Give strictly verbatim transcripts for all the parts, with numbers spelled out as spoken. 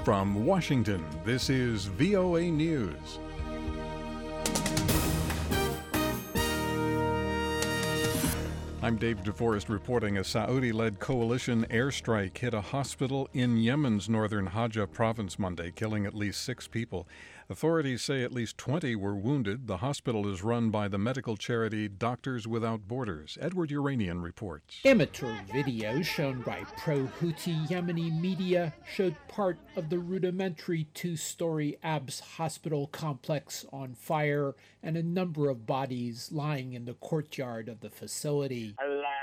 From Washington, this is V O A News. I'm Dave DeForest reporting a Saudi-led coalition airstrike hit a hospital in Yemen's northern Hajj province Monday, killing at least six people. Authorities say at least twenty were wounded. The hospital is run by the medical charity Doctors Without Borders. Edward Uranian reports. Amateur video shown by pro-Houthi Yemeni media showed part of the rudimentary two-story Abs hospital complex on fire and a number of bodies lying in the courtyard of the facility.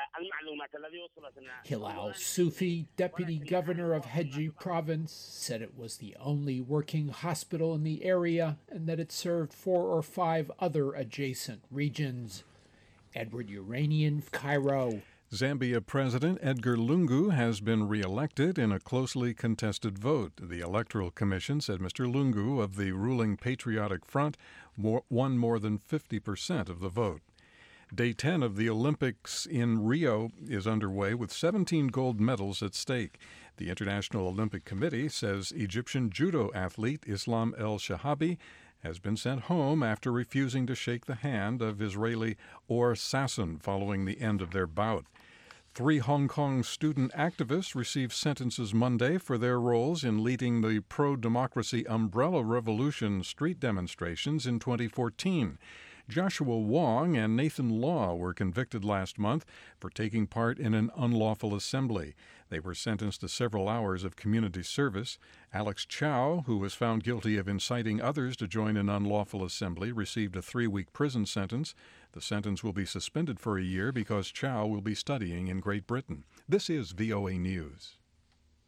Hilal Sufi, deputy governor of Hejj province, said it was the only working hospital in the area and that it served four or five other adjacent regions. Edward Uranian, Cairo. Zambia President Edgar Lungu has been re-elected in a closely contested vote. The Electoral Commission said Mister Lungu of the ruling Patriotic Front won more than fifty percent of the vote. Day ten of the Olympics in Rio is underway with seventeen gold medals at stake. The International Olympic Committee says Egyptian judo athlete Islam El Shahabi has been sent home after refusing to shake the hand of Israeli Or Sasson following the end of their bout. Three Hong Kong student activists received sentences Monday for their roles in leading the pro-democracy Umbrella Revolution street demonstrations in twenty fourteen. Joshua Wong and Nathan Law were convicted last month for taking part in an unlawful assembly. They were sentenced to several hours of community service. Alex Chow, who was found guilty of inciting others to join an unlawful assembly, received a three-week prison sentence. The sentence will be suspended for a year because Chow will be studying in Great Britain. This is V O A News.